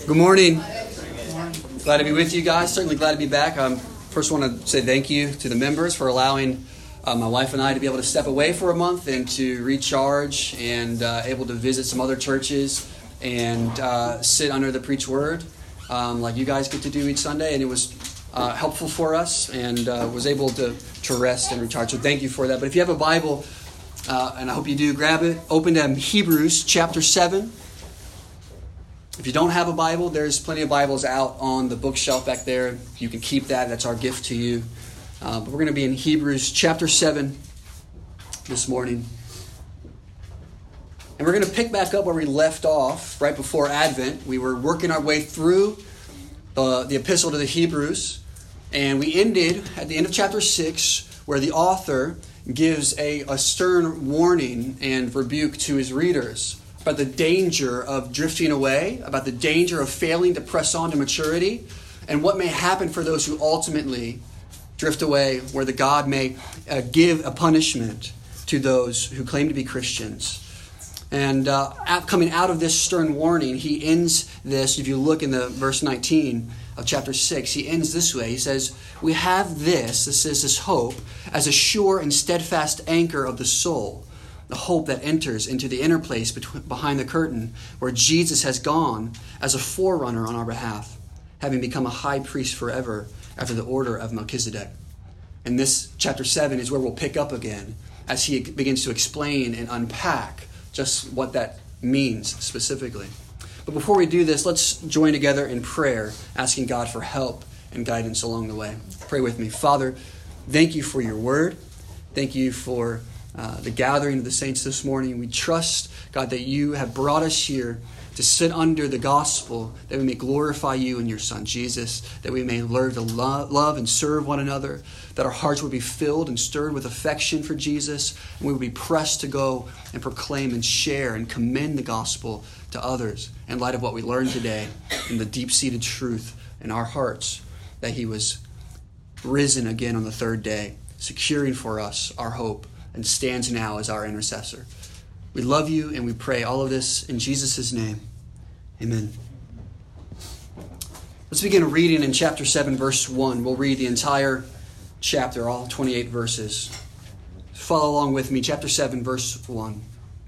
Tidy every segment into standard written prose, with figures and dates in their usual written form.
Good morning. Glad to be with you guys. Certainly glad to be back. First want to say thank you to the members for allowing my wife and I to be able to step away for a month and to recharge and able to visit some other churches and sit under the preached word like you guys get to do each Sunday. And it was helpful for us and was able to rest and recharge. So thank you for that. But if you have a Bible, and I hope you do, grab it. Open to Hebrews chapter 7. If you don't have a Bible, there's plenty of Bibles out on the bookshelf back there. You can keep that. That's our gift to you. But we're going to be in Hebrews chapter 7 this morning. And we're going to pick back up where we left off right before Advent. We were working our way through the epistle to the Hebrews. And we ended at the end of chapter 6 where the author gives a stern warning and rebuke to his readers about the danger of drifting away, about the danger of failing to press on to maturity, and what may happen for those who ultimately drift away, where the God may give a punishment to those who claim to be Christians. And coming out of this stern warning, he ends this, if you look in the verse 19 of chapter 6, he ends this way. He says, we have this hope, as a sure and steadfast anchor of the soul, the hope that enters into the inner place behind the curtain, where Jesus has gone as a forerunner on our behalf, having become a high priest forever after the order of Melchizedek. And this chapter 7 is where we'll pick up again as he begins to explain and unpack just what that means specifically. But before we do this, let's join together in prayer, asking God for help and guidance along the way. Pray with me. Father, thank you for your word. Thank you for the gathering of the saints this morning. We trust, God, that you have brought us here to sit under the gospel, that we may glorify you and your Son, Jesus, that we may learn to love and serve one another, that our hearts would be filled and stirred with affection for Jesus, and we would be pressed to go and proclaim and share and commend the gospel to others in light of what we learned today and the deep-seated truth in our hearts that he was risen again on the third day, securing for us our hope, and stands now as our intercessor. We love you and we pray all of this in Jesus' name. Amen. Let's begin reading in chapter 7, verse 1. We'll read the entire chapter, all 28 verses. Follow along with me. Chapter 7, verse 1.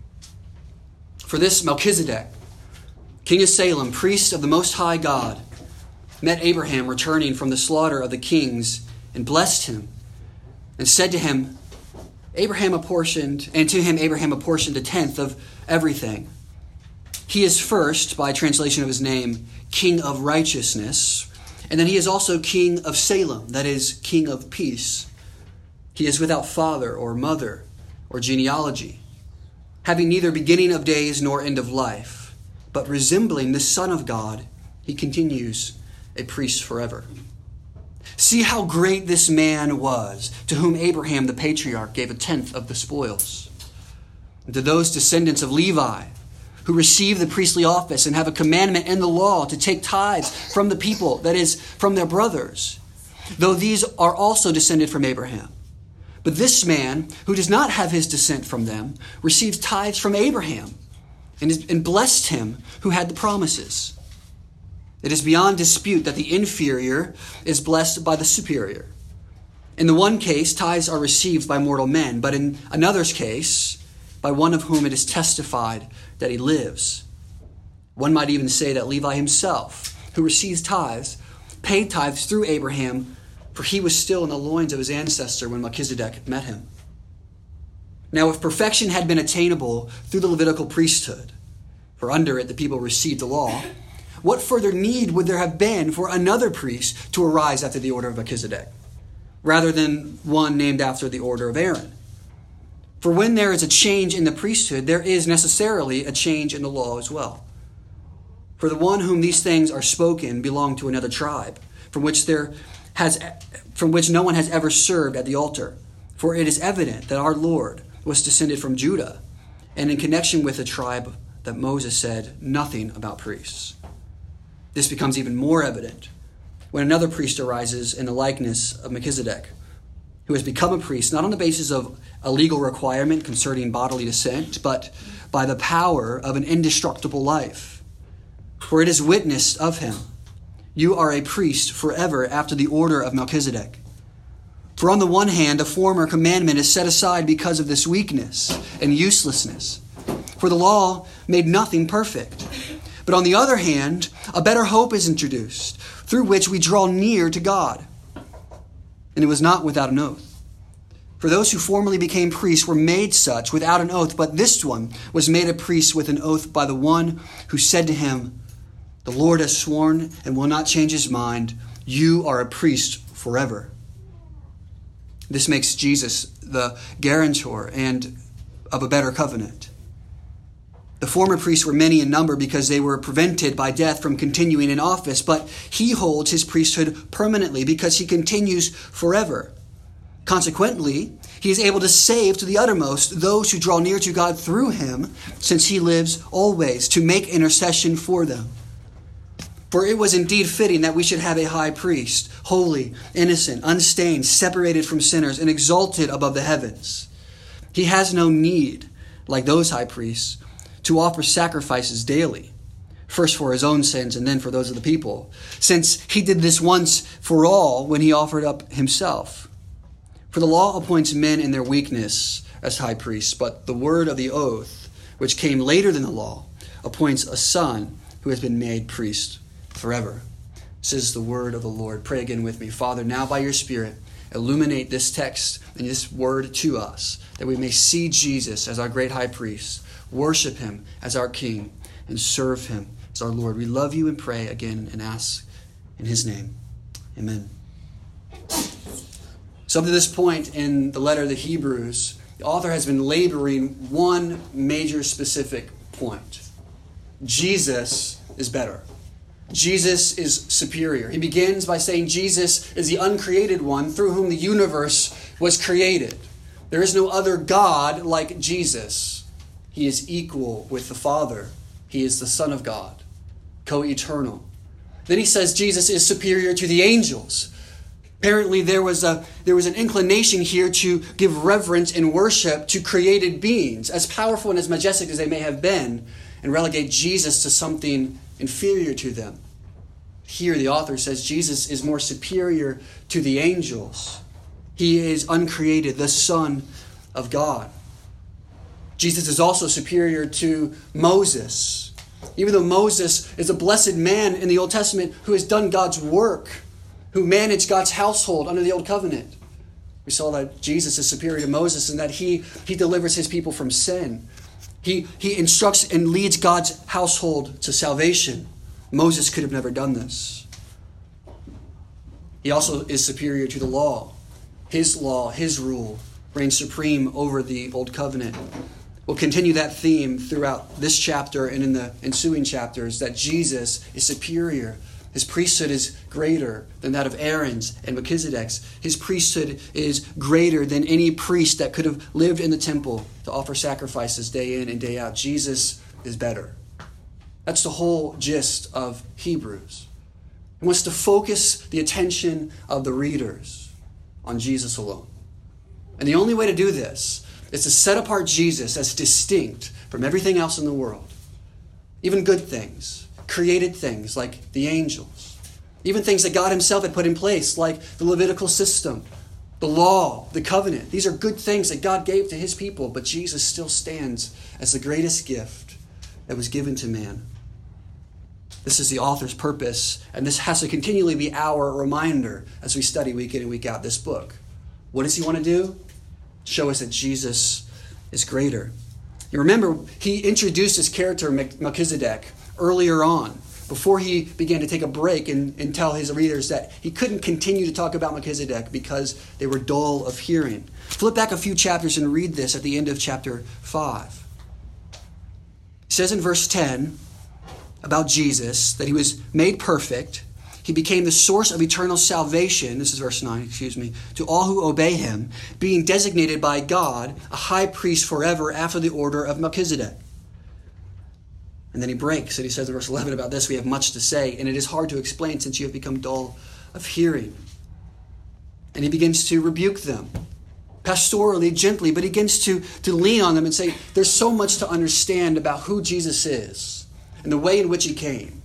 For this Melchizedek, king of Salem, priest of the Most High God, met Abraham returning from the slaughter of the kings and blessed him and said to him, Abraham apportioned a tenth of everything. He is first, by translation of his name, King of Righteousness, and then he is also King of Salem, that is, King of Peace. He is without father or mother or genealogy, having neither beginning of days nor end of life, but resembling the Son of God, he continues a priest forever. See how great this man was, to whom Abraham the patriarch gave a tenth of the spoils. And to those descendants of Levi, who receive the priestly office and have a commandment in the law to take tithes from the people, that is, from their brothers, though these are also descended from Abraham. But this man, who does not have his descent from them, receives tithes from Abraham and blessed him who had the promises. It is beyond dispute that the inferior is blessed by the superior. In the one case, tithes are received by mortal men, but in another's case, by one of whom it is testified that he lives. One might even say that Levi himself, who receives tithes, paid tithes through Abraham, for he was still in the loins of his ancestor when Melchizedek met him. Now, if perfection had been attainable through the Levitical priesthood, for under it the people received the law, what further need would there have been for another priest to arise after the order of Melchizedek, rather than one named after the order of Aaron? For when there is a change in the priesthood, there is necessarily a change in the law as well. For the one whom these things are spoken belonged to another tribe, from which no one has ever served at the altar. For it is evident that our Lord was descended from Judah, and in connection with the tribe that Moses said nothing about priests. This becomes even more evident when another priest arises in the likeness of Melchizedek, who has become a priest not on the basis of a legal requirement concerning bodily descent, but by the power of an indestructible life. For it is witnessed of him, you are a priest forever after the order of Melchizedek. For on the one hand, the former commandment is set aside because of this weakness and uselessness. For the law made nothing perfect. But on the other hand, a better hope is introduced, through which we draw near to God. And it was not without an oath. For those who formerly became priests were made such without an oath, but this one was made a priest with an oath by the one who said to him, the Lord has sworn and will not change his mind. You are a priest forever. This makes Jesus the guarantor and of a better covenant. The former priests were many in number because they were prevented by death from continuing in office, but he holds his priesthood permanently because he continues forever. Consequently, he is able to save to the uttermost those who draw near to God through him, since he lives always to make intercession for them. For it was indeed fitting that we should have a high priest, holy, innocent, unstained, separated from sinners, and exalted above the heavens. He has no need, like those high priests, to offer sacrifices daily, first for his own sins and then for those of the people, since he did this once for all when he offered up himself. For the law appoints men in their weakness as high priests, but the word of the oath, which came later than the law, appoints a son who has been made priest forever. This is the word of the Lord. Pray again with me. Father, now by your Spirit, illuminate this text and this word to us, that we may see Jesus as our great high priest, worship him as our King, and serve him as our Lord. We love you and pray again and ask in his name. Amen. So up to this point in the letter of the Hebrews, the author has been laboring one major specific point. Jesus is better. Jesus is superior. He begins by saying Jesus is the uncreated one through whom the universe was created. There is no other God like Jesus. He is equal with the Father. He is the Son of God, co-eternal. Then he says Jesus is superior to the angels. Apparently there was an inclination here to give reverence and worship to created beings, as powerful and as majestic as they may have been, and relegate Jesus to something inferior to them. Here the author says Jesus is more superior to the angels. He is uncreated, the Son of God. Jesus is also superior to Moses. Even though Moses is a blessed man in the Old Testament who has done God's work, who managed God's household under the Old Covenant, we saw that Jesus is superior to Moses and that he delivers his people from sin. He instructs and leads God's household to salvation. Moses could have never done this. He also is superior to the law. His law, his rule, reigns supreme over the Old Covenant. We'll continue that theme throughout this chapter and in the ensuing chapters, that Jesus is superior. His priesthood is greater than that of Aaron's and Melchizedek's. His priesthood is greater than any priest that could have lived in the temple to offer sacrifices day in and day out. Jesus is better. That's the whole gist of Hebrews. He wants to focus the attention of the readers on Jesus alone. And the only way to do this is to set apart Jesus as distinct from everything else in the world. Even good things, created things like the angels. Even things that God himself had put in place, like the Levitical system, the law, the covenant. These are good things that God gave to his people, but Jesus still stands as the greatest gift that was given to man. This is the author's purpose, and this has to continually be our reminder as we study week in and week out this book. What does he want to do? Show us that Jesus is greater. You remember, he introduced his character, Melchizedek, earlier on, before he began to take a break and tell his readers that he couldn't continue to talk about Melchizedek because they were dull of hearing. Flip back a few chapters and read this at the end of chapter 5. It says in verse 10 about Jesus that he was made perfect. He became the source of eternal salvation, this is verse 9, to all who obey him, being designated by God a high priest forever after the order of Melchizedek. And then he breaks, and he says in verse 11 about this, we have much to say, and it is hard to explain since you have become dull of hearing. And he begins to rebuke them, pastorally, gently, but he begins to lean on them and say, there's so much to understand about who Jesus is and the way in which he came.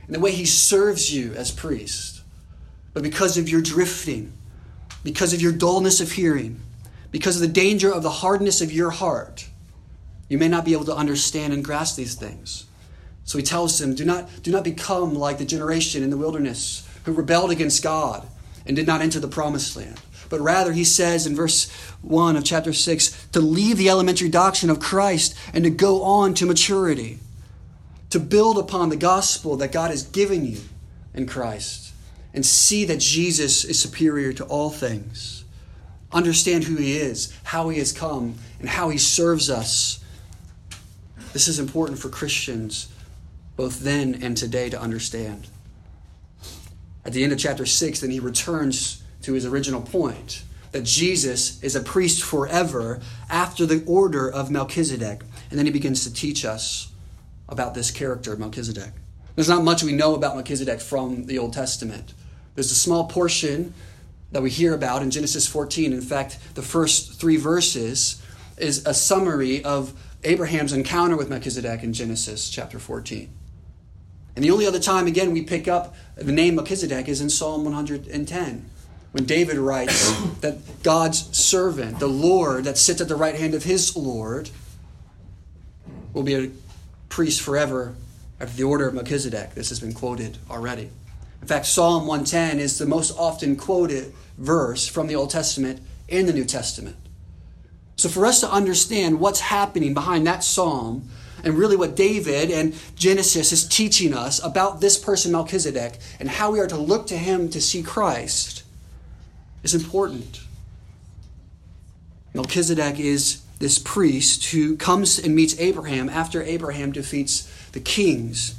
and the way he serves you as priest. But because of your drifting, because of your dullness of hearing, because of the danger of the hardness of your heart, you may not be able to understand and grasp these things. So he tells them, do not become like the generation in the wilderness who rebelled against God and did not enter the promised land. But rather, he says in verse 1 of chapter 6, to leave the elementary doctrine of Christ and to go on to maturity, to build upon the gospel that God has given you in Christ, and see that Jesus is superior to all things. Understand who he is, how he has come, and how he serves us. This is important for Christians both then and today to understand. At the end of chapter 6, then he returns to his original point, that Jesus is a priest forever after the order of Melchizedek. And then he begins to teach us about this character of Melchizedek. There's not much we know about Melchizedek from the Old Testament. There's a small portion that we hear about in Genesis 14. In fact, the first 3 verses is a summary of Abraham's encounter with Melchizedek in Genesis chapter 14. And the only other time, again, we pick up the name Melchizedek is in Psalm 110, when David writes that God's servant, the Lord that sits at the right hand of his Lord, will be a priest forever after the order of Melchizedek. This has been quoted already. In fact, Psalm 110 is the most often quoted verse from the Old Testament and the New Testament. So for us to understand what's happening behind that psalm, and really what David and Genesis is teaching us about this person Melchizedek and how we are to look to him to see Christ, is important. Melchizedek is this priest who comes and meets Abraham after Abraham defeats the kings.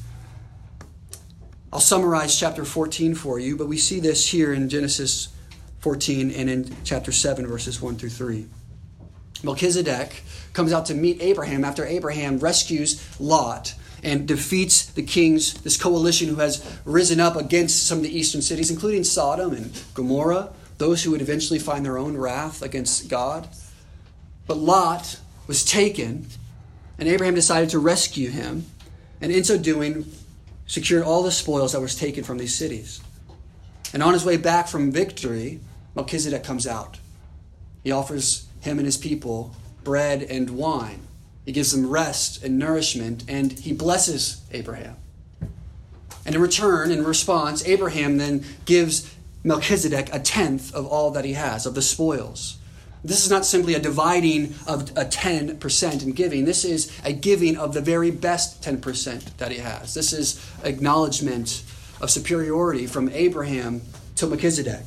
I'll summarize chapter 14 for you, but we see this here in Genesis 14 and in chapter 7, verses 1 through 3. Melchizedek comes out to meet Abraham after Abraham rescues Lot and defeats the kings, this coalition who has risen up against some of the eastern cities, including Sodom and Gomorrah, those who would eventually find their own wrath against God. But Lot was taken, and Abraham decided to rescue him, and in so doing, secured all the spoils that was taken from these cities. And on his way back from victory, Melchizedek comes out. He offers him and his people bread and wine. He gives them rest and nourishment, and he blesses Abraham. And in return, in response, Abraham then gives Melchizedek 1/10 of all that he has, of the spoils. This is not simply a dividing of a 10% in giving. This is a giving of the very best 10% that he has. This is acknowledgement of superiority from Abraham to Melchizedek.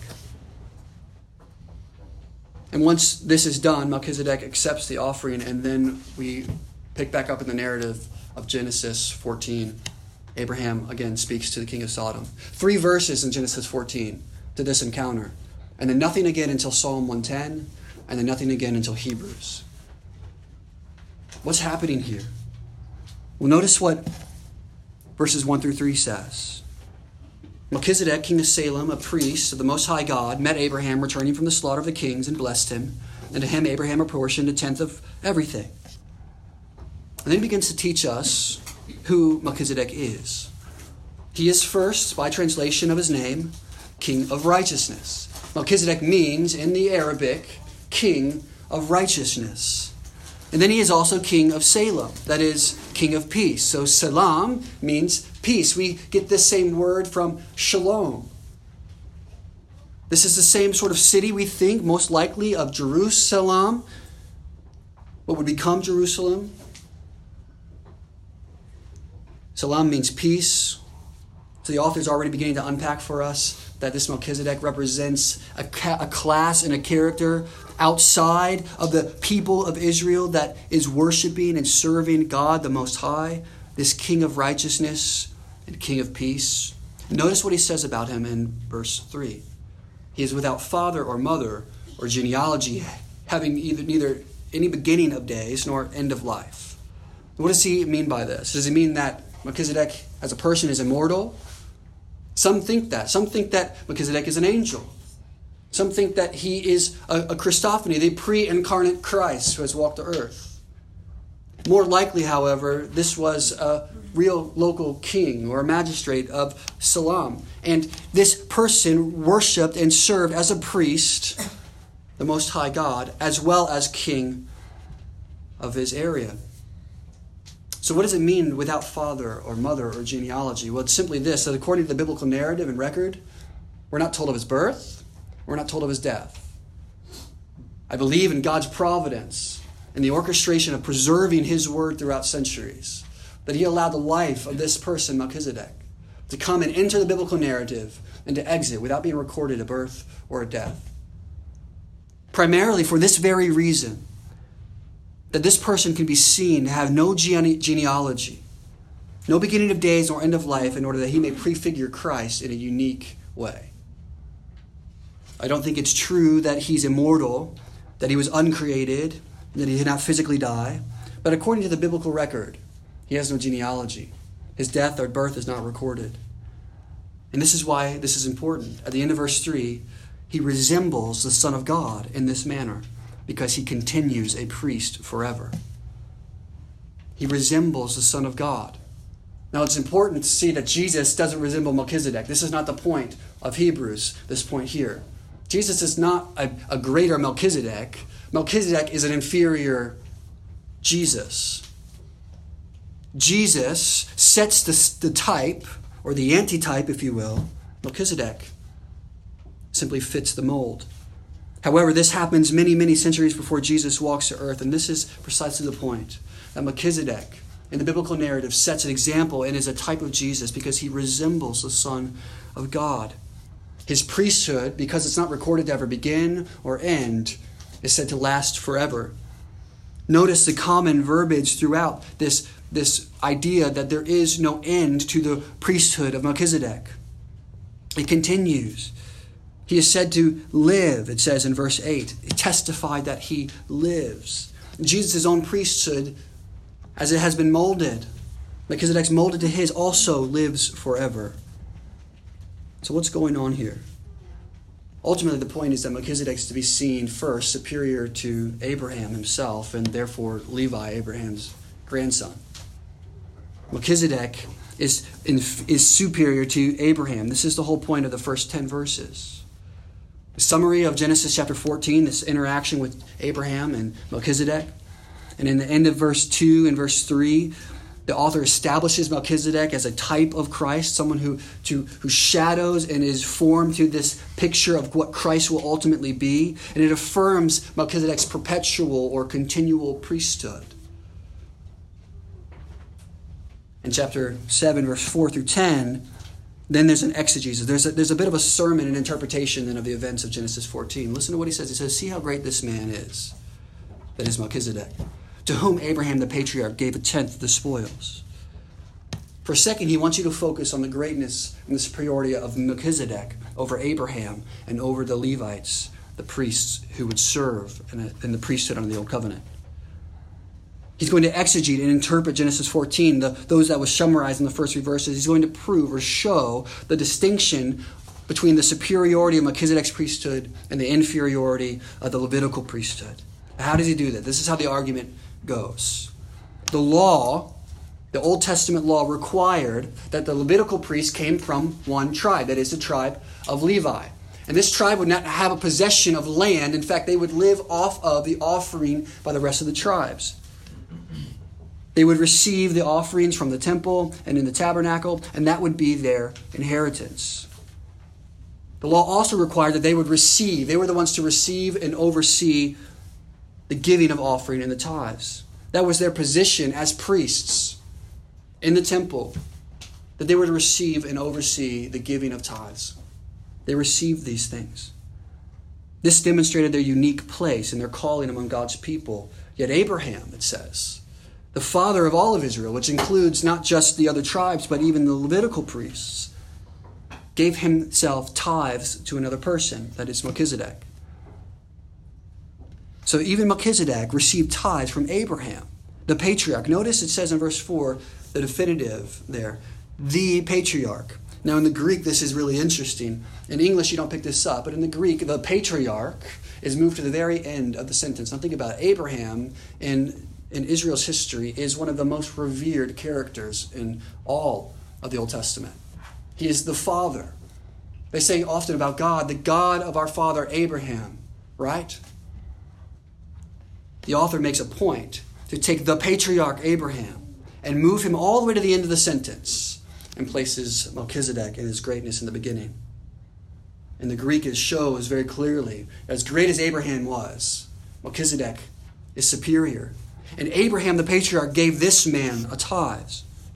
And once this is done, Melchizedek accepts the offering, and then we pick back up in the narrative of Genesis 14. Abraham again speaks to the king of Sodom. 3 verses in Genesis 14 to this encounter. And then nothing again until Psalm 110, and then nothing again until Hebrews. What's happening here? Well, notice what verses 1 through 3 says. Melchizedek, king of Salem, a priest of the Most High God, met Abraham returning from the slaughter of the kings and blessed him. And to him Abraham apportioned 1/10 of everything. And then he begins to teach us who Melchizedek is. He is first, by translation of his name, King of Righteousness. Melchizedek means, in the Arabic, King of Righteousness. And then he is also King of Salem, that is, King of Peace. So Salam means peace. We get this same word from Shalom. This is the same sort of city, we think, most likely of Jerusalem, what would become Jerusalem. Salam means peace. So the author is already beginning to unpack for us that this Melchizedek represents a class and a character outside of the people of Israel that is worshiping and serving God the Most High, this King of Righteousness and King of Peace. Notice what he says about him in verse 3. He is without father or mother or genealogy, having neither any beginning of days nor end of life. What does he mean by this? Does he mean that Melchizedek as a person is immortal? Some think that. Some think that Melchizedek is an angel. Some think that he is a Christophany, the pre-incarnate Christ who has walked the earth. More likely, however, this was a real local king or a magistrate of Salem. And this person worshipped and served as a priest the Most High God, as well as king of his area. So what does it mean without father or mother or genealogy? Well, it's simply this, that according to the biblical narrative and record, we're not told of his birth, we're not told of his death. I believe in God's providence and the orchestration of preserving his word throughout centuries, that he allowed the life of this person, Melchizedek, to come and enter the biblical narrative and to exit without being recorded a birth or a death. Primarily for this very reason, that this person can be seen to have no genealogy, no beginning of days nor end of life, in order that he may prefigure Christ in a unique way. I don't think it's true that he's immortal, that he was uncreated, that he did not physically die. But according to the biblical record, he has no genealogy. His death or birth is not recorded. And this is why this is important. At the end of verse 3, he resembles the Son of God in this manner, because he continues a priest forever. He resembles the Son of God. Now it's important to see that Jesus doesn't resemble Melchizedek. This is not the point of Hebrews, this point here. Jesus is not a greater Melchizedek. Melchizedek is an inferior Jesus. Jesus sets the type, or the antitype, if you will. Melchizedek simply fits the mold. However, this happens many, many centuries before Jesus walks the earth, and this is precisely the point, that Melchizedek, in the biblical narrative, sets an example and is a type of Jesus because he resembles the Son of God. His priesthood, because it's not recorded to ever begin or end, is said to last forever. Notice the common verbiage throughout this idea that there is no end to the priesthood of Melchizedek. It continues. He is said to live, it says in verse 8. He testified that he lives. Jesus' own priesthood, as it has been molded, Melchizedek's molded to his, also lives forever. So what's going on here? Ultimately, the point is that Melchizedek is to be seen first superior to Abraham himself, and therefore Levi, Abraham's grandson. Melchizedek is superior to Abraham. This is the whole point of the first 10 verses. The summary of Genesis chapter 14, this interaction with Abraham and Melchizedek. And in the end of verse 2 and verse 3, the author establishes Melchizedek as a type of Christ, someone who shadows and is formed to this picture of what Christ will ultimately be. And it affirms Melchizedek's perpetual or continual priesthood. In chapter 7, verse 4 through 10, then there's an exegesis. There's a bit of a sermon and interpretation then of the events of Genesis 14. Listen to what he says. He says, "See how great this man is, that is Melchizedek, to whom Abraham the patriarch gave a tenth of the spoils." For a second, he wants you to focus on the greatness and the superiority of Melchizedek over Abraham and over the Levites, the priests who would serve in the priesthood under the Old Covenant. He's going to exegete and interpret Genesis 14, those that was summarized in the first 3 verses. He's going to prove or show the distinction between the superiority of Melchizedek's priesthood and the inferiority of the Levitical priesthood. How does he do that? This is how the argument goes. The law, the Old Testament law, required that the Levitical priests came from one tribe, that is the tribe of Levi. And this tribe would not have a possession of land. In fact, they would live off of the offering by the rest of the tribes. They would receive the offerings from the temple and in the tabernacle, and that would be their inheritance. The law also required that they would receive. They were the ones to receive and oversee the giving of offering and the tithes. That was their position as priests in the temple, that they were to receive and oversee the giving of tithes. They received these things. This demonstrated their unique place and their calling among God's people. Yet Abraham, it says, the father of all of Israel, which includes not just the other tribes, but even the Levitical priests, gave himself tithes to another person, that is Melchizedek. So even Melchizedek received tithes from Abraham, the patriarch. Notice it says in verse 4, the definitive there, the patriarch. Now in the Greek, this is really interesting. In English, you don't pick this up, but in the Greek, the patriarch is moved to the very end of the sentence. Now think about it. Abraham in in Israel's history, is one of the most revered characters in all of the Old Testament. He is the father. They say often about God, the God of our father Abraham, right? The author makes a point to take the patriarch Abraham and move him all the way to the end of the sentence and places Melchizedek in his greatness in the beginning. And the Greek shows very clearly, as great as Abraham was, Melchizedek is superior. And Abraham, the patriarch, gave this man a tithe.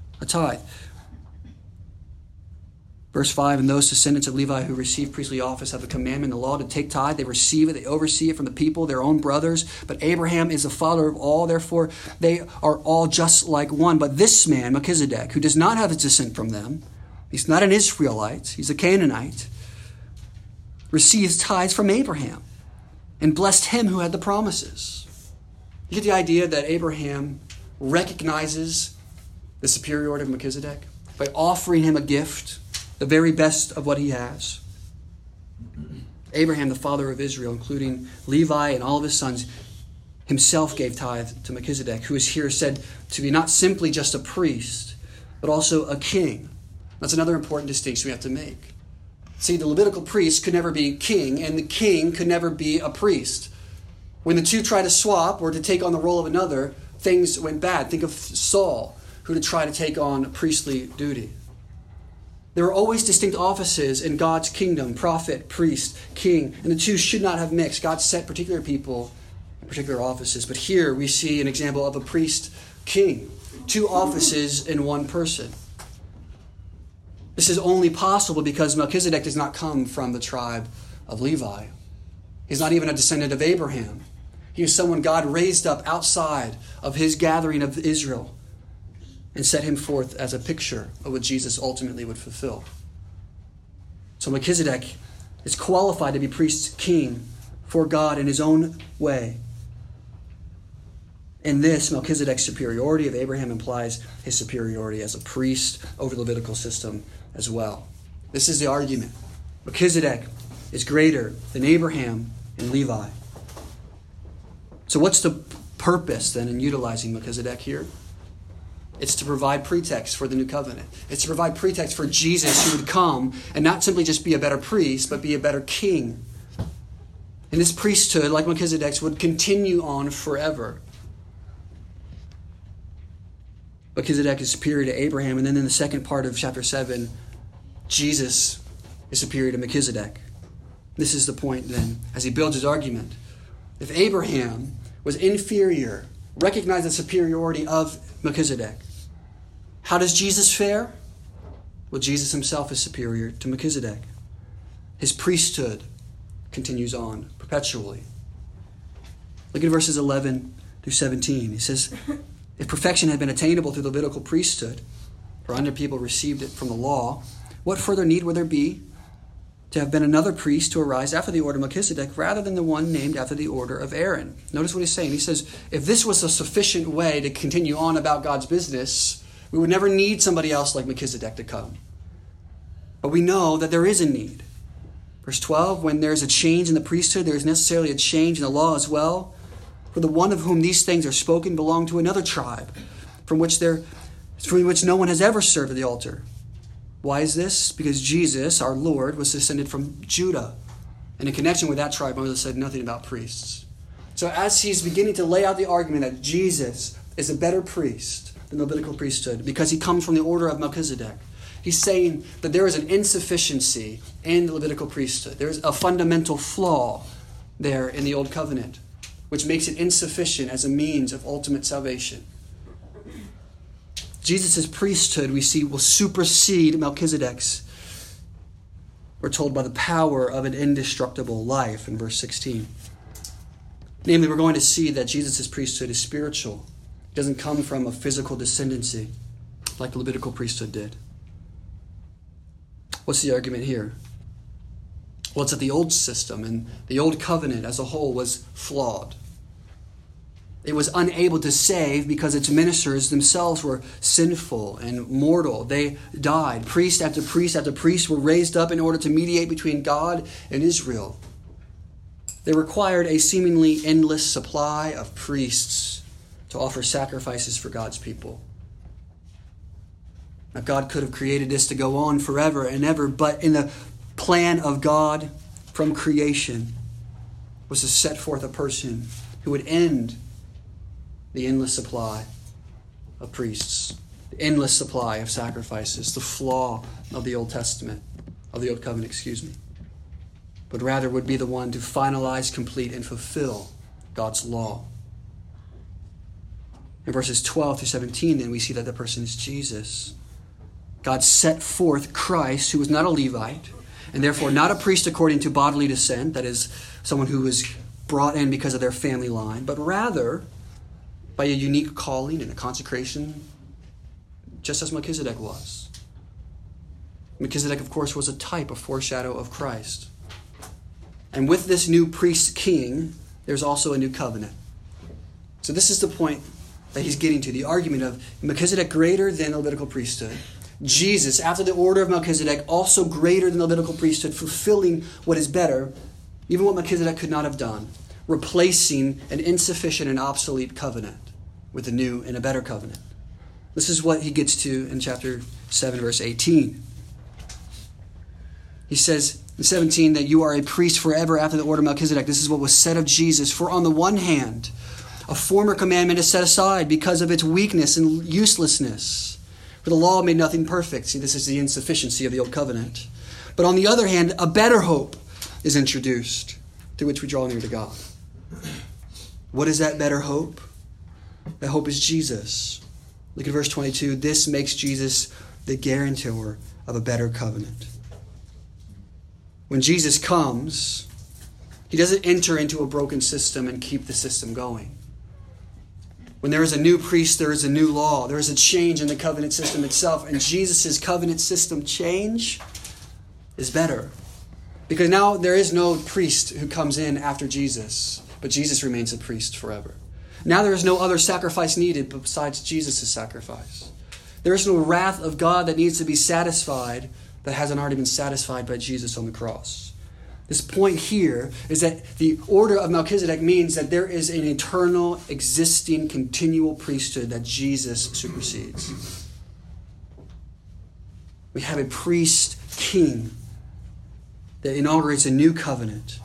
Verse 5, and those descendants of Levi who receive priestly office have a commandment, the law, to take tithe. They receive it, they oversee it from the people, their own brothers. But Abraham is the father of all, therefore they are all just like one. But this man, Melchizedek, who does not have his descent from them, he's not an Israelite, he's a Canaanite, receives tithes from Abraham and blessed him who had the promises. You get the idea that Abraham recognizes the superiority of Melchizedek by offering him a gift, the very best of what he has. Abraham, the father of Israel, including Levi and all of his sons, himself gave tithe to Melchizedek, who is here said to be not simply just a priest, but also a king. That's another important distinction we have to make. See, the Levitical priest could never be king, and the king could never be a priest. When the two tried to swap or to take on the role of another, things went bad. Think of Saul, who to try to take on priestly duty. There are always distinct offices in God's kingdom: prophet, priest, king, and the two should not have mixed. God set particular people in particular offices. But here we see an example of a priest-king, two offices in one person. This is only possible because Melchizedek does not come from the tribe of Levi. He's not even a descendant of Abraham. He is someone God raised up outside of his gathering of Israel and set him forth as a picture of what Jesus ultimately would fulfill. So Melchizedek is qualified to be priest-king for God in his own way. In this, Melchizedek's superiority of Abraham implies his superiority as a priest over the Levitical system as well. This is the argument. Melchizedek is greater than Abraham and Levi. So what's the purpose then in utilizing Melchizedek here? It's to provide pretext for the new covenant. It's to provide pretext for Jesus, who would come and not simply just be a better priest, but be a better king. And this priesthood, like Melchizedek's, would continue on forever. Melchizedek is superior to Abraham, and then in the second part of chapter 7, Jesus is superior to Melchizedek. This is the point then, as he builds his argument. If Abraham was inferior, recognize the superiority of Melchizedek, how does Jesus fare? Well, Jesus himself is superior to Melchizedek. His priesthood continues on perpetually. Look at verses 11 through 17. He says, if perfection had been attainable through the Levitical priesthood, for under people received it from the law, what further need would there be to have been another priest to arise after the order of Melchizedek rather than the one named after the order of Aaron? Notice what he's saying. He says, if this was a sufficient way to continue on about God's business, we would never need somebody else like Melchizedek to come. But we know that there is a need. Verse 12, when there's a change in the priesthood, there is necessarily a change in the law as well. For the one of whom these things are spoken belonged to another tribe, from which no one has ever served at the altar. Why is this? Because Jesus, our Lord, was descended from Judah. And in connection with that tribe, Moses said nothing about priests. So as he's beginning to lay out the argument that Jesus is a better priest than the Levitical priesthood because he comes from the order of Melchizedek, he's saying that there is an insufficiency in the Levitical priesthood. There's a fundamental flaw there in the Old Covenant, which makes it insufficient as a means of ultimate salvation. Jesus' priesthood, we see, will supersede Melchizedek's. We're told by the power of an indestructible life in verse 16. Namely, we're going to see that Jesus' priesthood is spiritual. It doesn't come from a physical descendancy like the Levitical priesthood did. What's the argument here? Well, it's that the old system and the old covenant as a whole was flawed. It was unable to save because its ministers themselves were sinful and mortal. They died. Priest after priest after priest were raised up in order to mediate between God and Israel. They required a seemingly endless supply of priests to offer sacrifices for God's people. Now, God could have created this to go on forever and ever, but in the plan of God from creation was to set forth a person who would end the endless supply of priests, the endless supply of sacrifices, the flaw of the Old Testament, of the Old Covenant, but rather would be the one to finalize, complete, and fulfill God's law. In verses 12 through 17, then, we see that the person is Jesus. God set forth Christ, who was not a Levite, and therefore not a priest according to bodily descent, that is, someone who was brought in because of their family line, but rather by a unique calling and a consecration, just as Melchizedek was. Melchizedek, of course, was a type, a foreshadow of Christ. And with this new priest king, there's also a new covenant. So this is the point that he's getting to, the argument of Melchizedek greater than the Levitical priesthood. Jesus, after the order of Melchizedek, also greater than the Levitical priesthood, fulfilling what is better, even what Melchizedek could not have done, replacing an insufficient and obsolete covenant with a new and a better covenant. This is what he gets to in chapter 7, verse 18. He says in 17 that you are a priest forever after the order of Melchizedek. This is what was said of Jesus. For on the one hand, a former commandment is set aside because of its weakness and uselessness. For the law made nothing perfect. See, this is the insufficiency of the old covenant. But on the other hand, a better hope is introduced, through which we draw near to God. What is that better hope? That hope is Jesus. Look at verse 22. This makes Jesus the guarantor of a better covenant. When Jesus comes, he doesn't enter into a broken system and keep the system going. When there is a new priest, there is a new law. There is a change in the covenant system itself. And Jesus' covenant system change is better. Because now there is no priest who comes in after Jesus, but Jesus remains a priest forever. Now there is no other sacrifice needed besides Jesus' sacrifice. There is no wrath of God that needs to be satisfied that hasn't already been satisfied by Jesus on the cross. This point here is that the order of Melchizedek means that there is an eternal, existing, continual priesthood that Jesus supersedes. We have a priest king that inaugurates a new covenant,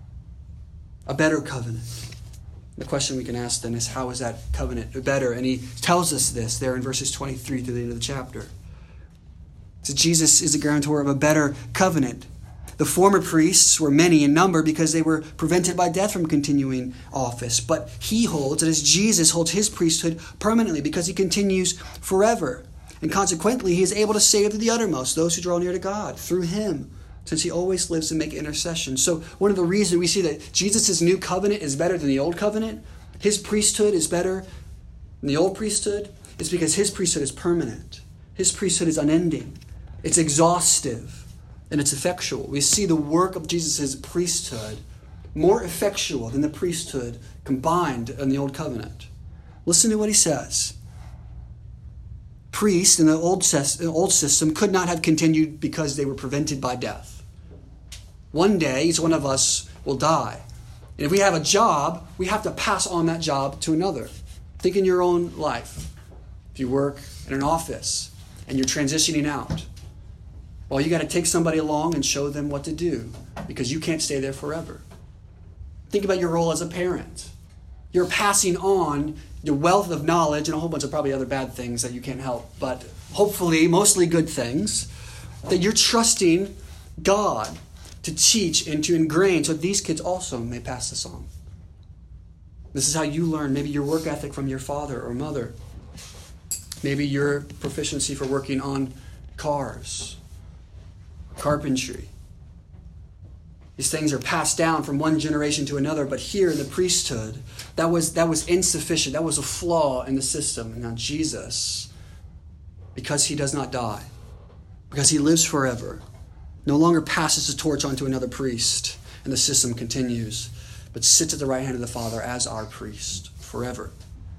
a better covenant. The question we can ask then is, how is that covenant better? And he tells us this there in verses 23 through the end of the chapter. So Jesus is a guarantor of a better covenant. The former priests were many in number because they were prevented by death from continuing office. But he holds, that is, Jesus holds his priesthood permanently because he continues forever. And consequently, he is able to save to the uttermost those who draw near to God through him, since he always lives to make intercession. So one of the reasons we see that Jesus' new covenant is better than the old covenant, his priesthood is better than the old priesthood, is because his priesthood is permanent. His priesthood is unending. It's exhaustive. And it's effectual. We see the work of Jesus' priesthood more effectual than the priesthood combined in the Old Covenant. Listen to what he says. Priests in the old system could not have continued because they were prevented by death. One day, each one of us will die. And if we have a job, we have to pass on that job to another. Think in your own life. If you work in an office and you're transitioning out, well, you got to take somebody along and show them what to do because you can't stay there forever. Think about your role as a parent. You're passing on your wealth of knowledge and a whole bunch of probably other bad things that you can't help, but hopefully mostly good things, that you're trusting God to teach and to ingrain so these kids also may pass this on. This is how you learn maybe your work ethic from your father or mother. Maybe your proficiency for working on cars, carpentry. These things are passed down from one generation to another, but here in the priesthood, that was insufficient. That was a flaw in the system. And now Jesus, because he does not die, because he lives forever, no longer passes the torch on to another priest, and the system continues, but sits at the right hand of the Father as our priest forever.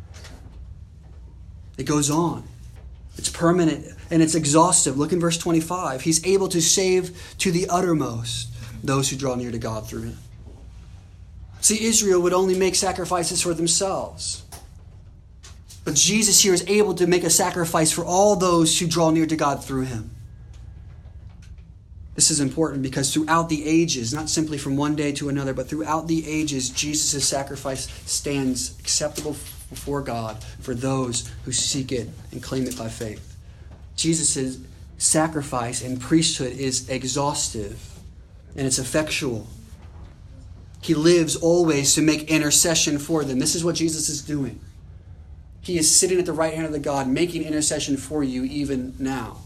It goes on. It's permanent and it's exhaustive. Look in verse 25. He's able to save to the uttermost those who draw near to God through him. See, Israel would only make sacrifices for themselves. But Jesus here is able to make a sacrifice for all those who draw near to God through him. This is important because throughout the ages, not simply from one day to another, but throughout the ages, Jesus' sacrifice stands acceptable before God for those who seek it and claim it by faith. Jesus' sacrifice and priesthood is exhaustive and it's effectual. He lives always to make intercession for them. This is what Jesus is doing. He is sitting at the right hand of the God, making intercession for you even now.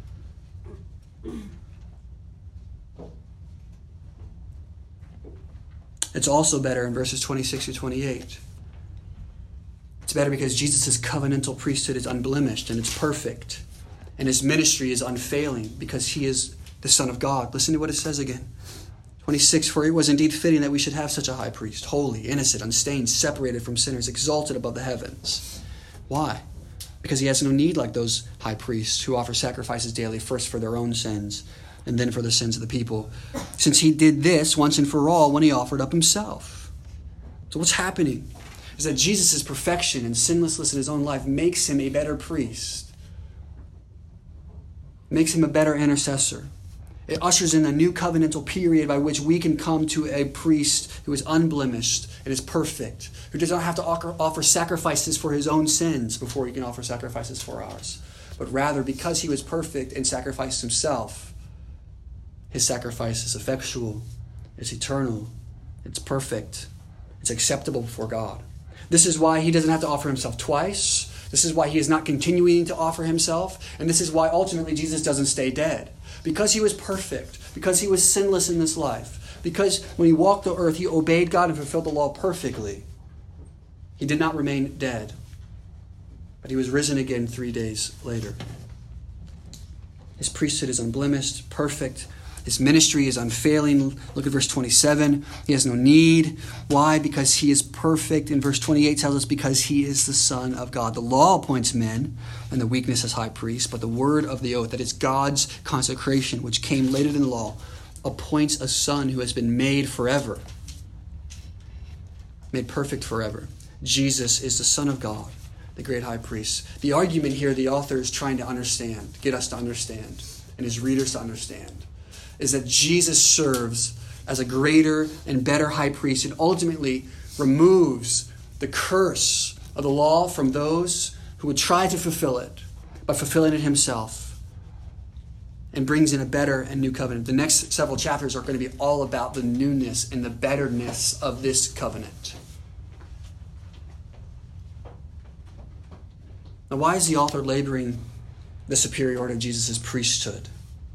It's also better in verses 26 through 28. It's better because Jesus' covenantal priesthood is unblemished and it's perfect. And his ministry is unfailing because he is the Son of God. Listen to what it says again. 26, for it was indeed fitting that we should have such a high priest, holy, innocent, unstained, separated from sinners, exalted above the heavens. Why? Because he has no need like those high priests who offer sacrifices daily, first for their own sins and then for the sins of the people, since he did this once and for all when he offered up himself. So what's happening is that Jesus' perfection and sinlessness in his own life makes him a better priest, makes him a better intercessor. It ushers in a new covenantal period by which we can come to a priest who is unblemished and is perfect, who does not have to offer sacrifices for his own sins before he can offer sacrifices for ours. But rather, because he was perfect and sacrificed himself, his sacrifice is effectual, it's eternal, it's perfect, it's acceptable before God. This is why he doesn't have to offer himself twice. This is why he is not continuing to offer himself. And this is why ultimately Jesus doesn't stay dead. Because he was perfect, because he was sinless in this life, because when he walked the earth, he obeyed God and fulfilled the law perfectly. He did not remain dead, but he was risen again 3 days later. His priesthood is unblemished, perfect. His ministry is unfailing. Look at verse 27. He has no need. Why? Because he is perfect. And verse 28 tells us because he is the Son of God. The law appoints men and the weakness as high priest, but the word of the oath, that is God's consecration, which came later than the law, appoints a son who has been made forever, made perfect forever. Jesus is the Son of God, the great high priest. The argument here the author is trying to understand, get us to understand, and his readers to understand, is that Jesus serves as a greater and better high priest and ultimately removes the curse of the law from those who would try to fulfill it by fulfilling it himself, and brings in a better and new covenant. The next several chapters are going to be all about the newness and the betterness of this covenant. Now, why is the author laboring the superiority of Jesus' priesthood?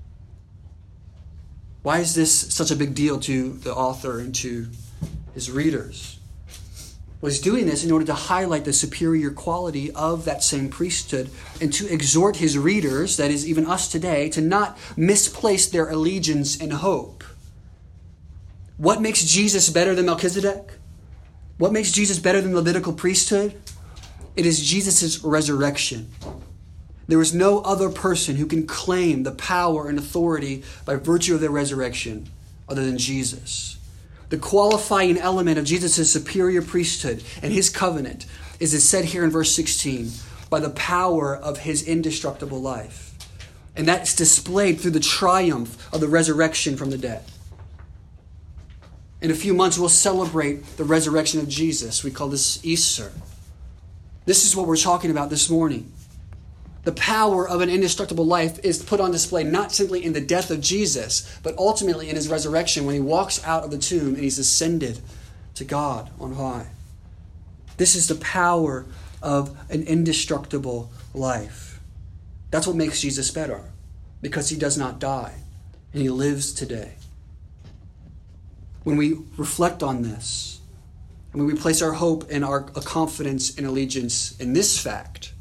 Why is this such a big deal to the author and to his readers? Well, he's doing this in order to highlight the superior quality of that same priesthood and to exhort his readers, that is, even us today, to not misplace their allegiance and hope. What makes Jesus better than Melchizedek? What makes Jesus better than the Levitical priesthood? It is Jesus' resurrection. There is no other person who can claim the power and authority by virtue of their resurrection other than Jesus. The qualifying element of Jesus' superior priesthood and his covenant is as said here in verse 16, by the power of his indestructible life. And that's displayed through the triumph of the resurrection from the dead. In a few months, we'll celebrate the resurrection of Jesus. We call this Easter. This is what we're talking about this morning. The power of an indestructible life is put on display not simply in the death of Jesus, but ultimately in his resurrection when he walks out of the tomb and he's ascended to God on high. This is the power of an indestructible life. That's what makes Jesus better, because he does not die and he lives today. When we reflect on this, and when we place our hope and our confidence and allegiance in this fact,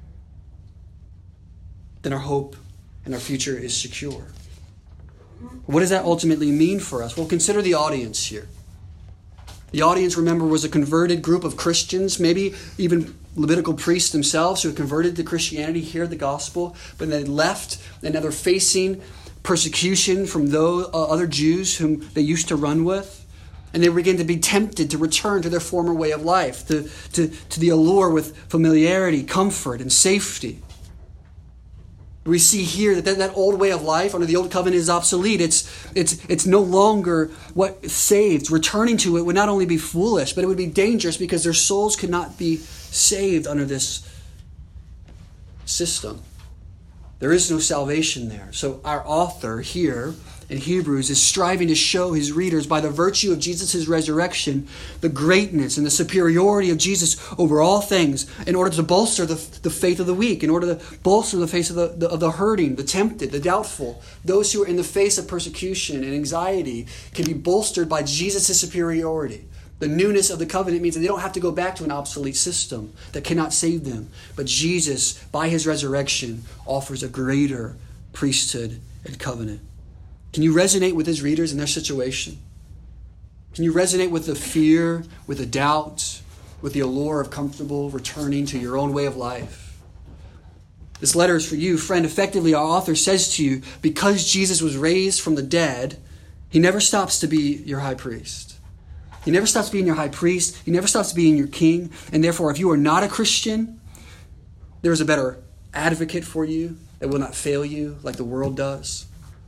then our hope and our future is secure. What does that ultimately mean for us? Well, consider the audience here. The audience, remember, was a converted group of Christians, maybe even Levitical priests themselves who had converted to Christianity, heard the gospel, but they left, and now they're facing persecution from those other Jews whom they used to run with. And they begin to be tempted to return to their former way of life, to the allure with familiarity, comfort, and safety. We see here that old way of life under the old covenant is obsolete. It's no longer what saves. Returning to it would not only be foolish, but it would be dangerous because their souls could not be saved under this system. There is no salvation there. So our author here in Hebrews is striving to show his readers by the virtue of Jesus' resurrection the greatness and the superiority of Jesus over all things in order to bolster the faith of the weak, in order to bolster the faith of the hurting, the tempted, the doubtful. Those who are in the face of persecution and anxiety can be bolstered by Jesus' superiority. The newness of the covenant means that they don't have to go back to an obsolete system that cannot save them. But Jesus, by his resurrection, offers a greater priesthood and covenant. Can you resonate with his readers in their situation? Can you resonate with the fear, with the doubt, with the allure of comfortable returning to your own way of life? This letter is for you, friend. Effectively, our author says to you, because Jesus was raised from the dead, he never stops to be your high priest. He never stops being your high priest. He never stops being your king. And therefore, if you are not a Christian, there is a better advocate for you that will not fail you like the world does.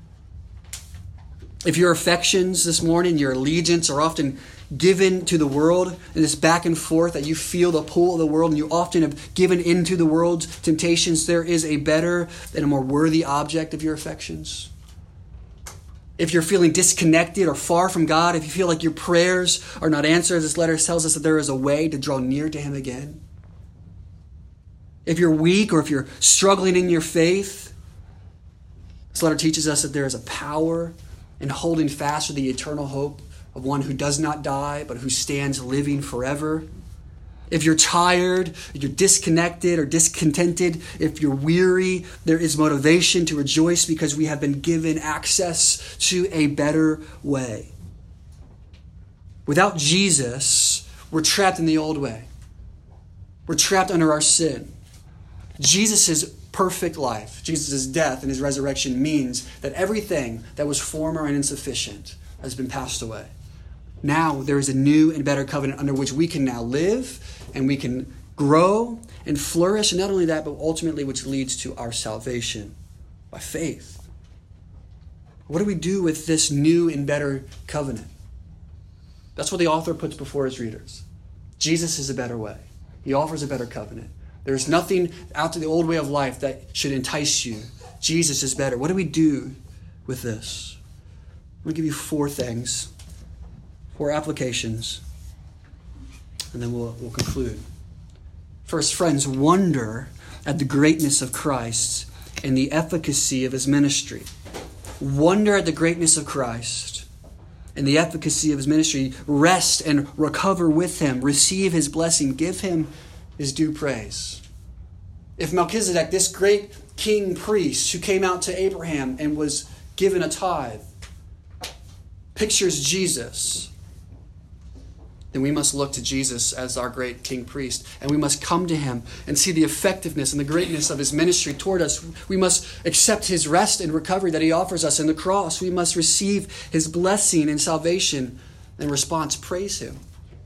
If your affections this morning, your allegiance are often given to the world, and this back and forth that you feel the pull of the world, and you often have given into the world's temptations, there is a better and a more worthy object of your affections. If you're feeling disconnected or far from God, if you feel like your prayers are not answered, this letter tells us that there is a way to draw near to him again. If you're weak or if you're struggling in your faith, this letter teaches us that there is a power in holding fast to the eternal hope of one who does not die, but who stands living forever. If you're tired, if you're disconnected or discontented, if you're weary, there is motivation to rejoice because we have been given access to a better way. Without Jesus, we're trapped in the old way. We're trapped under our sin. Jesus' perfect life, Jesus' death and his resurrection means that everything that was former and insufficient has been passed away. Now there is a new and better covenant under which we can now live and we can grow and flourish. And not only that, but ultimately which leads to our salvation by faith. What do we do with this new and better covenant? That's what the author puts before his readers. Jesus is a better way. He offers a better covenant. There's nothing out to the old way of life that should entice you. Jesus is better. What do we do with this? I'm going to give you 4 things, 4 applications, and then we'll conclude. First, friends, wonder at the greatness of Christ and the efficacy of his ministry. Wonder at the greatness of Christ and the efficacy of his ministry. Rest and recover with him. Receive his blessing. Give him his due praise. If Melchizedek, this great king priest who came out to Abraham and was given a tithe, pictures Jesus, then we must look to Jesus as our great king priest, and we must come to him and see the effectiveness and the greatness of his ministry toward us. We must accept his rest and recovery that he offers us in the cross. We must receive his blessing and salvation. In response, praise him.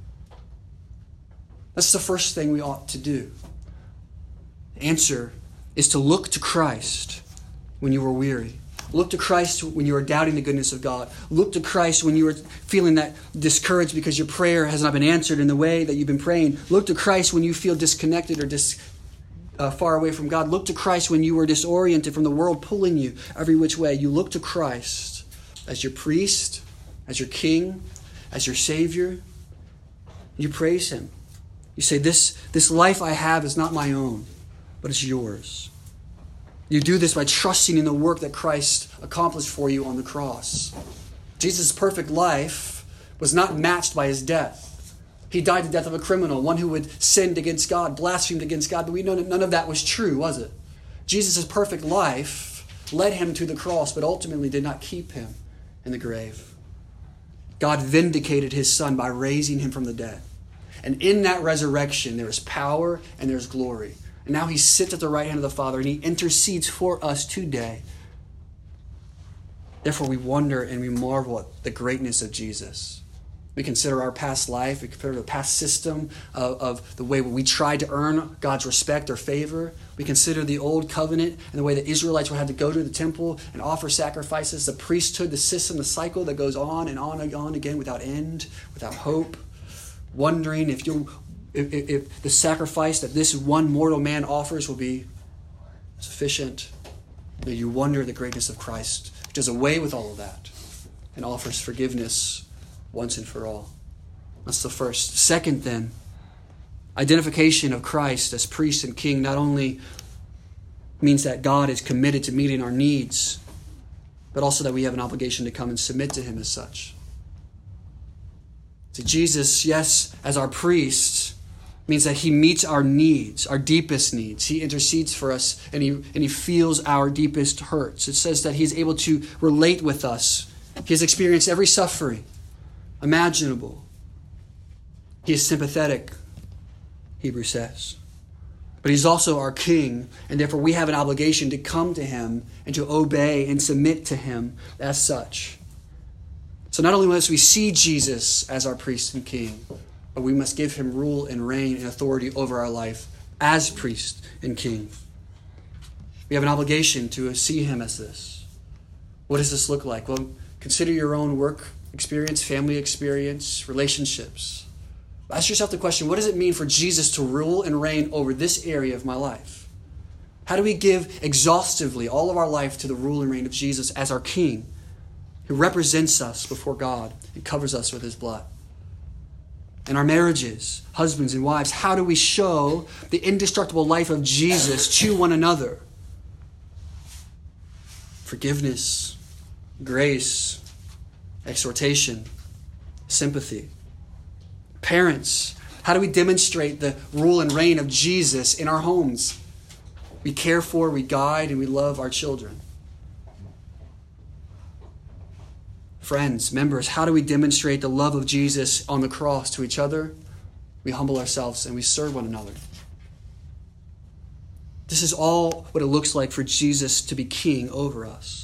That's the first thing we ought to do. The answer is to look to Christ when you are weary. Look to Christ when you are doubting the goodness of God. Look to Christ when you are feeling that discouraged because your prayer has not been answered in the way that you've been praying. Look to Christ when you feel disconnected or far away from God. Look to Christ when you are disoriented from the world pulling you every which way. You look to Christ as your priest, as your king, as your Savior. You praise him. You say, this life I have is not my own, but it's yours. You do this by trusting in the work that Christ accomplished for you on the cross. Jesus' perfect life was not matched by his death. He died the death of a criminal, one who had sinned against God, blasphemed against God, but we know that none of that was true, was it? Jesus' perfect life led him to the cross, but ultimately did not keep him in the grave. God vindicated his Son by raising him from the dead. And in that resurrection, there is power and there's glory. And now he sits at the right hand of the Father and he intercedes for us today. Therefore, we wonder and we marvel at the greatness of Jesus. We consider our past life. We consider the past system of the way we tried to earn God's respect or favor. We consider the old covenant and the way the Israelites would have to go to the temple and offer sacrifices, the priesthood, the system, the cycle that goes on and on again without end, without hope. Wondering if the sacrifice that this one mortal man offers will be sufficient. You wonder the greatness of Christ, who does away with all of that and offers forgiveness once and for all. That's the first. Second, then, identification of Christ as priest and king not only means that God is committed to meeting our needs, but also that we have an obligation to come and submit to him as such. See, Jesus, yes, as our priest, means that he meets our needs, our deepest needs. He intercedes for us, and he feels our deepest hurts. It says that he's able to relate with us. He has experienced every suffering imaginable. He is sympathetic, Hebrews says. But he's also our king, and therefore we have an obligation to come to him and to obey and submit to him as such. So not only must we see Jesus as our priest and king, but we must give him rule and reign and authority over our life as priest and king. We have an obligation to see him as this. What does this look like? Well, consider your own work experience, family experience, relationships. Ask yourself the question, what does it mean for Jesus to rule and reign over this area of my life? How do we give exhaustively all of our life to the rule and reign of Jesus as our King, who represents us before God and covers us with his blood? In our marriages, husbands and wives, how do we show the indestructible life of Jesus to one another? Forgiveness, grace, exhortation, sympathy. Parents, how do we demonstrate the rule and reign of Jesus in our homes? We care for, we guide, and we love our children. Friends, members, how do we demonstrate the love of Jesus on the cross to each other? We humble ourselves and we serve one another. This is all what it looks like for Jesus to be king over us.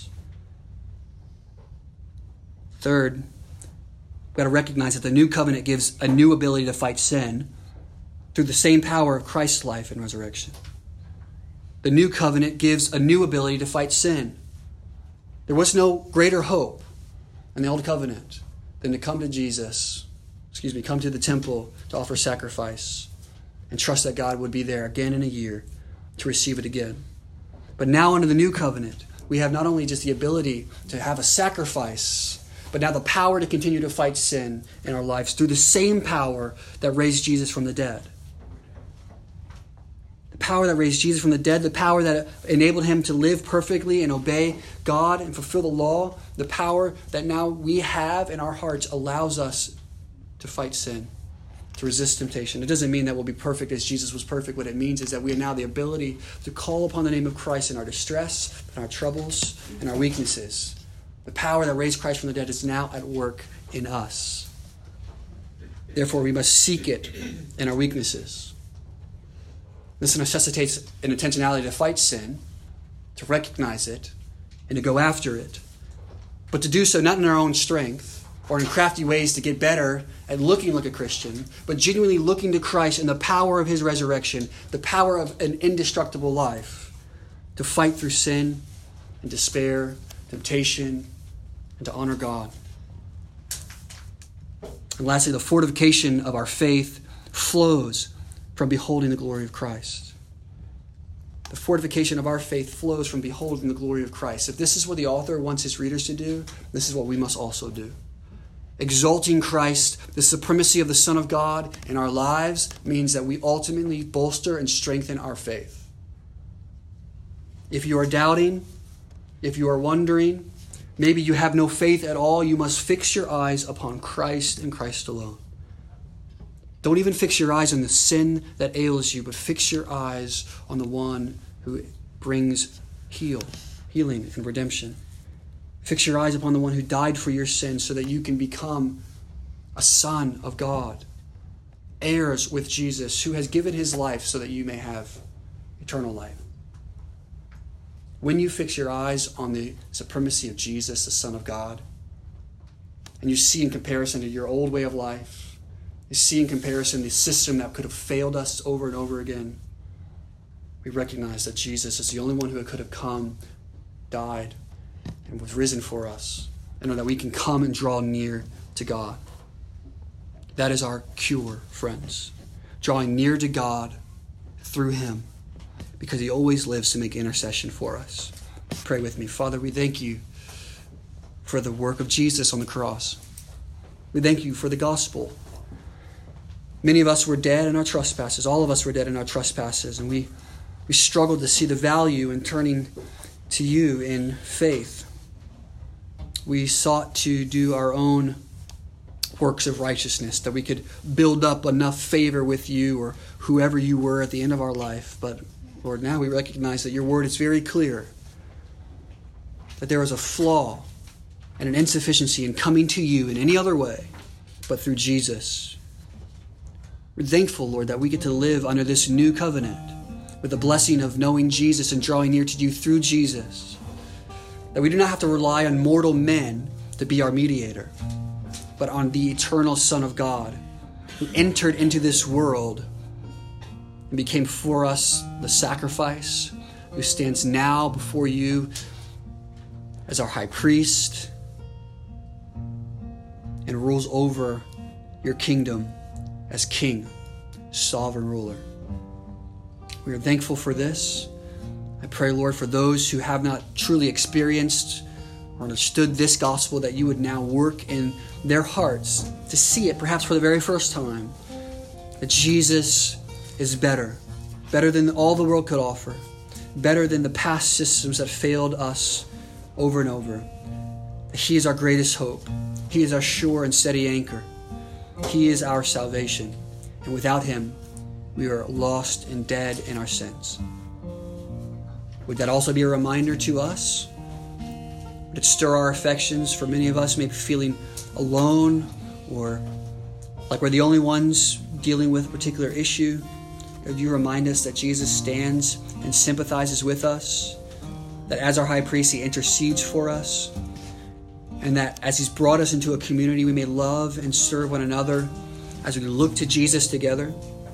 Third, we've got to recognize that the new covenant gives a new ability to fight sin through the same power of Christ's life and resurrection. The new covenant gives a new ability to fight sin. There was no greater hope in the old covenant than to come to come to the temple to offer sacrifice and trust that God would be there again in a year to receive it again. But now under the new covenant, we have not only just the ability to have a sacrifice, but now the power to continue to fight sin in our lives through the same power that raised Jesus from the dead. The power that raised Jesus from the dead, the power that enabled him to live perfectly and obey God and fulfill the law, the power that now we have in our hearts allows us to fight sin, to resist temptation. It doesn't mean that we'll be perfect as Jesus was perfect. What it means is that we have now the ability to call upon the name of Christ in our distress, in our troubles, and our weaknesses. The power that raised Christ from the dead is now at work in us. Therefore, we must seek it in our weaknesses. This necessitates an intentionality to fight sin, to recognize it, and to go after it. But to do so not in our own strength or in crafty ways to get better at looking like a Christian, but genuinely looking to Christ and the power of his resurrection, the power of an indestructible life, to fight through sin and despair, temptation, and to honor God. And lastly, the fortification of our faith flows from beholding the glory of Christ. The fortification of our faith flows from beholding the glory of Christ. If this is what the author wants his readers to do, this is what we must also do. Exalting Christ, the supremacy of the Son of God in our lives, means that we ultimately bolster and strengthen our faith. If you are doubting, if you are wondering, maybe you have no faith at all, you must fix your eyes upon Christ and Christ alone. Don't even fix your eyes on the sin that ails you, but fix your eyes on the one who brings healing and redemption. Fix your eyes upon the one who died for your sins so that you can become a son of God, heirs with Jesus, who has given his life so that you may have eternal life. When you fix your eyes on the supremacy of Jesus, the Son of God, and you see in comparison to your old way of life, you see in comparison the system that could have failed us over and over again, we recognize that Jesus is the only one who could have come, died, and was risen for us, and that we can come and draw near to God. That is our cure, friends. Drawing near to God through him, because he always lives to make intercession for us. Pray with me. Father, we thank you for the work of Jesus on the cross. We thank you for the gospel. Many of us were dead in our trespasses. All of us were dead in our trespasses, and we struggled to see the value in turning to you in faith. We sought to do our own works of righteousness, that we could build up enough favor with you or whoever you were at the end of our life. But Lord, now we recognize that your word is very clear, that there is a flaw and an insufficiency in coming to you in any other way but through Jesus. We're thankful, Lord, that we get to live under this new covenant with the blessing of knowing Jesus and drawing near to you through Jesus. That we do not have to rely on mortal men to be our mediator, but on the eternal Son of God, who entered into this world and became for us the sacrifice, who stands now before you as our high priest and rules over your kingdom as king, sovereign ruler. We are thankful for this. I pray, Lord, for those who have not truly experienced or understood this gospel, that you would now work in their hearts to see it, perhaps for the very first time, that Jesus is better than all the world could offer, better than the past systems that failed us over and over. He is our greatest hope. He is our sure and steady anchor. He is our salvation. And without him, we are lost and dead in our sins. Would that also be a reminder to us? Would it stir our affections? For many of us, maybe feeling alone or like we're the only ones dealing with a particular issue. Would you remind us that Jesus stands and sympathizes with us? That as our high priest, he intercedes for us? And that as he's brought us into a community, we may love and serve one another as we look to Jesus together?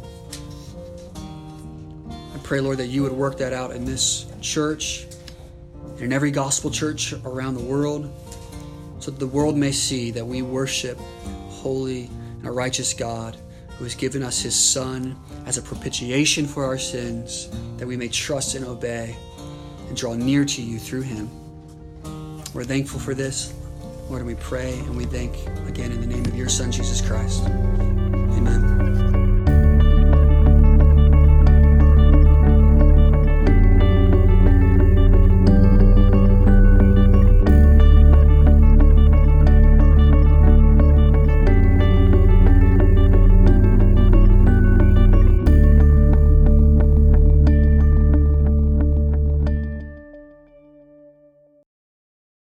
I pray, Lord, that you would work that out in this church and in every gospel church around the world, so that the world may see that we worship holy and a righteous God who has given us his Son as a propitiation for our sins, that we may trust and obey and draw near to you through him. We're thankful for this, Lord, and we pray and we thank again in the name of your Son, Jesus Christ.